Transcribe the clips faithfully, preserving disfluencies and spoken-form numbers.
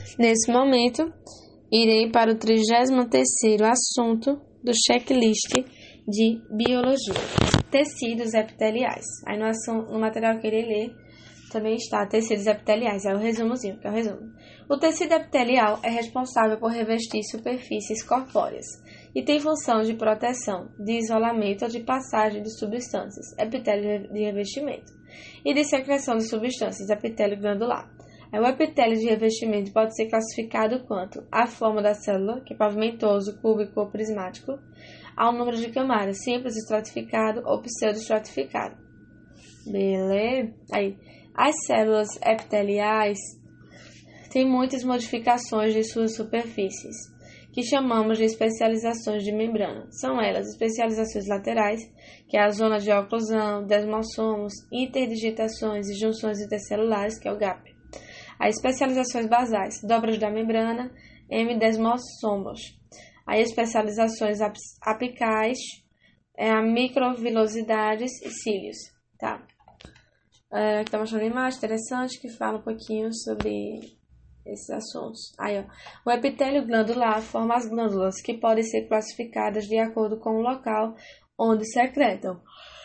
Nesse momento, irei para o trigésimo terceiro assunto do checklist de biologia, tecidos epiteliais. Aí no, assunto, no material que irei ler também está tecidos epiteliais, é o resumozinho, que é o resumo. O tecido epitelial é responsável por revestir superfícies corpóreas e tem função de proteção, de isolamento ou de passagem de substâncias, epitélio de revestimento, e de secreção de substâncias, epitélio glandular. O epitélio de revestimento pode ser classificado quanto à forma da célula, que é pavimentoso, cúbico ou prismático, ao número de camadas, simples, estratificado ou pseudoestratificado. Beleza? Aí, as células epiteliais têm muitas modificações de suas superfícies, que chamamos de especializações de membrana. São elas especializações laterais, que é a zona de oclusão, desmossomos, interdigitações e junções intercelulares, que é o gap. As especializações basais, dobras da membrana, hemidesmossomos. As especializações apicais, é a microvilosidades e cílios, tá? É, aqui tá mostrando uma imagem interessante que fala um pouquinho sobre esses assuntos. Aí, ó. O epitélio glandular forma as glândulas, que podem ser classificadas de acordo com o local onde secretam.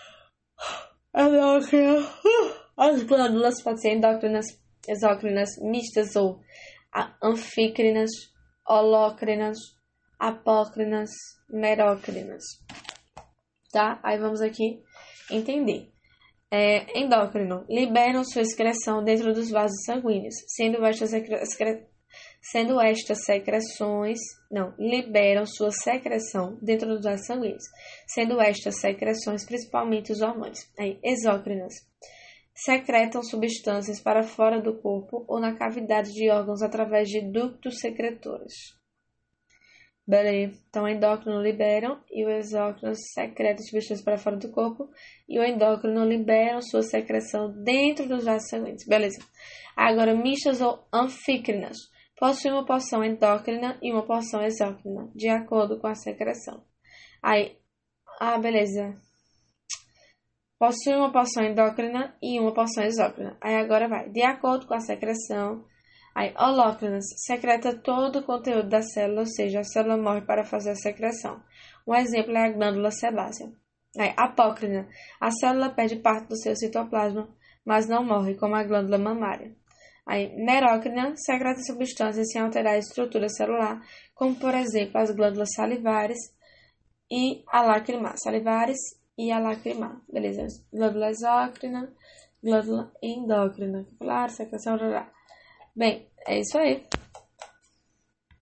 As glândulas podem ser endócrinas, exócrinas, mistas ou anfícrinas, holócrinas, apócrinas, merócrinas. Tá? Aí vamos aqui entender. É, endócrino, liberam sua excreção dentro dos vasos sanguíneos, sendo estas, excre... sendo estas secreções, não, liberam sua secreção dentro dos vasos sanguíneos, sendo estas secreções principalmente os hormônios. Aí, exócrinas, secretam substâncias para fora do corpo ou na cavidade de órgãos através de ductos secretores. Beleza. Então, o endócrino liberam e o exócrino secretam substâncias para fora do corpo e o endócrino liberam sua secreção dentro dos vasos sanguíneos. Beleza. Agora, mistas ou anfícrinas possuem uma porção endócrina e uma porção exócrina, de acordo com a secreção. Aí, ah, beleza. Possui uma porção endócrina e uma porção exócrina. Aí agora vai. De acordo com a secreção, aí holócrinas secreta todo o conteúdo da célula, ou seja, a célula morre para fazer a secreção. Um exemplo é a glândula sebácea. Aí, apócrina, a célula perde parte do seu citoplasma, mas não morre, como a glândula mamária. Aí, merócrina secreta substâncias sem alterar a estrutura celular, como por exemplo as glândulas salivares e a lacrimal. Salivares e a lacrimal, beleza? Glândula exócrina, glândula endócrina, claro, secreção oral. Bem, é isso aí.